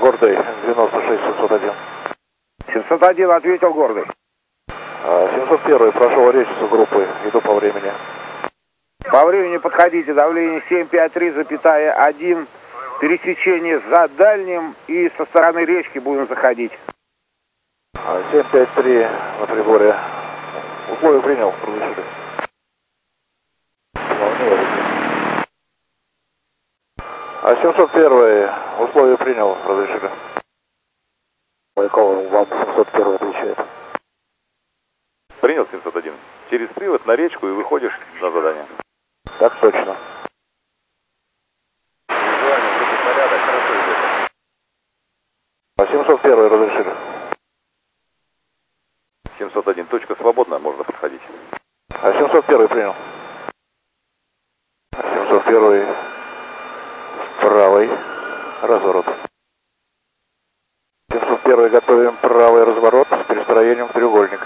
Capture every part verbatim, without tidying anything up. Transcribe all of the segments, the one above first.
Гордый, девяносто шесть семьсот один. семьсот один ответил Гордый. семьсот один прошел речицу группы, иду по времени. По времени подходите, давление семь пять три запятая один, пересечение за дальним и со стороны речки будем заходить. семь пять три на приборе. Условия принял, разрешили. А семьсот один условия принял, разрешили. Байкал вам семьсот один отвечает. Принял семьсот один. Через привод на речку и выходишь на задание. Так точно. Визуально, группа снаряда, хорошо идет. А семьсот один разрешили. семьсот один, точка свободна, можно подходить. А семьсот один принял. семьсот один правый разворот. семьсот один готовим правый разворот с перестроением в треугольник.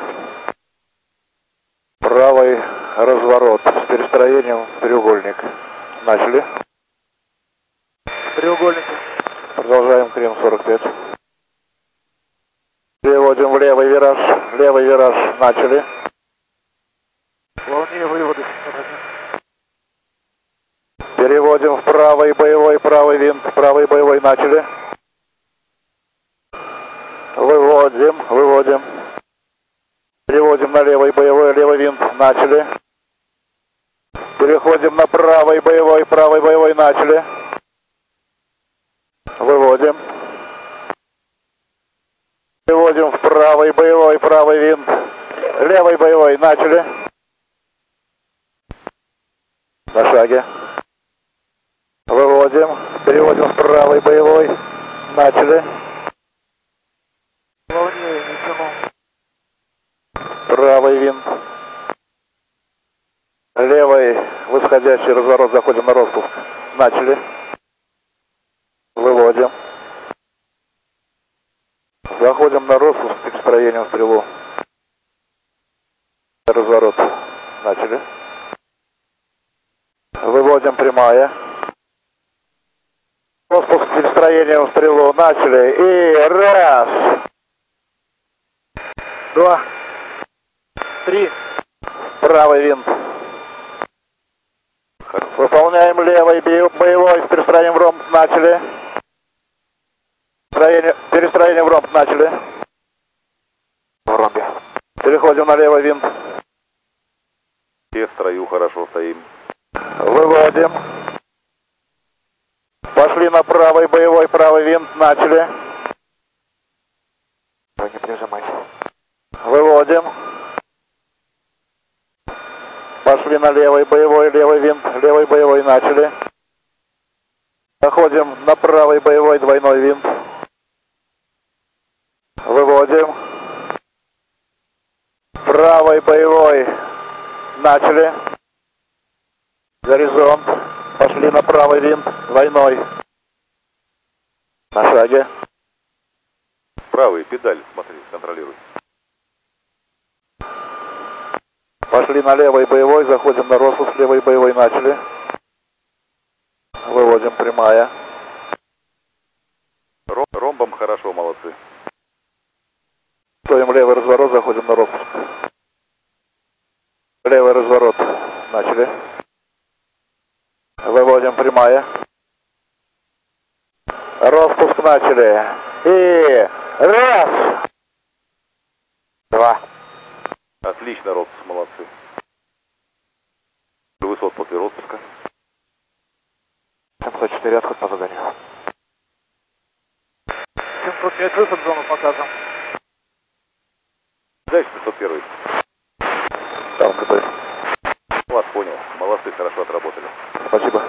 Правый разворот с перестроением в треугольник. Начали. Треугольник. Продолжаем крем сорок пять. Переводим в левый вираж. Левый вираж. Начали. Волне выводы. Переводим в правый боевой, правый винт. Правый боевой. Начали. Выводим, выводим. Переводим на левый боевой, левый винт. Начали. Переходим на правый боевой, правый боевой. Начали. Выводим. Переводим в правый боевой, правый винт. Левый боевой. Начали. На шаге. Выводим. Переводим в правый боевой. Начали. Волне ничего. Правый винт. Левый восходящий разворот. Заходим на распуск. Начали. Выводим. Заходим на распуск с перестроением в стрелу. Разворот. Начали. Выводим прямая. Распуск с перестроением в стрелу. Начали. И раз. Два. Три. Правый винт. Выполняем левый боевой с перестроением в ромб. Начали. Перестроение, перестроение в ромб. Начали. В ромбе. Переходим на левый винт. Все в строю хорошо стоим. Выводим. Пошли на правый боевой, правый винт. Начали. Не прижимайте. Выводим. Пошли на левый боевой, левый винт, левый боевой. Начали. Заходим на правый боевой, двойной винт. Выводим. Правый боевой. Начали. Горизонт. Пошли на правый винт, двойной. На шаге. Правый, педаль, смотри, контролируй. Пошли на левый боевой, заходим на распуск, левый боевой. Начали. Выводим прямая. Ром, ромбом хорошо, молодцы. Стоим левый разворот, заходим на распуск. Левый разворот. Начали. Выводим прямая. Распуск начали. И раз. Два. Отлично, распуск, молодцы. Высот после распуска. семьсот четыре, отход по заданию. семьсот пять выход, зону показываем. Дальше семьсот один. Там КБ. Вас понял. Молодцы, хорошо отработали. Спасибо.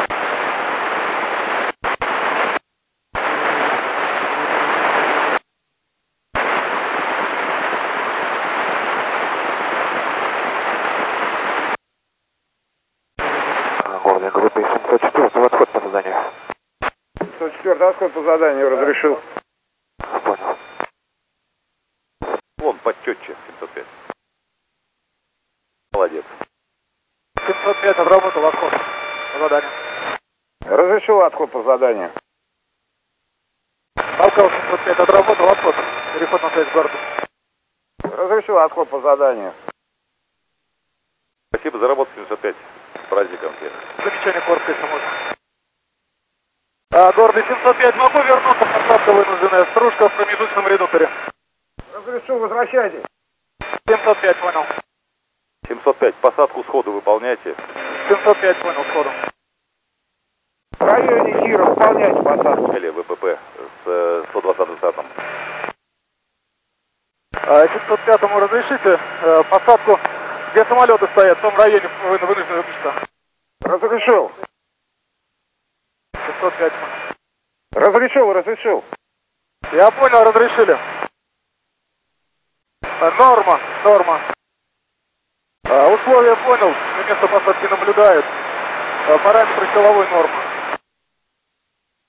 Гордая группа семьсот четыре, отход по заданию. семьсот четыре отход по заданию разрешил. Понял. Вон, подчетче, семьсот пять. Молодец. семьсот пять отработал отход по заданию. Разрешил отход по заданию. Алкал семьсот пять отработал, отход. Переход на связь с городом. Разрешил отход по заданию. Спасибо за работу, семьсот пять. С праздником всех. Замечание коротко, если можно. А, гордый семьсот пять, могу вернуться, посадка вынужденная. Стружка в промежуточном редукторе. Разрешил, возвращайтесь. семьсот пять, понял. семьсот пять, посадку сходу выполняйте. семьсот пять, понял, сходу. В районе Кира выполняйте посадку. Или ВПП с сто двадцатым статом. А, семьсот пятому разрешите э, посадку, где самолеты стоят, в том районе вы вынуждены выключиться. Разрешил. семьсот пять, понял. Разрешил, разрешил. Я понял, разрешили. А, норма, норма. А, условия понял, место посадки наблюдают. А, параметры силовой нормы.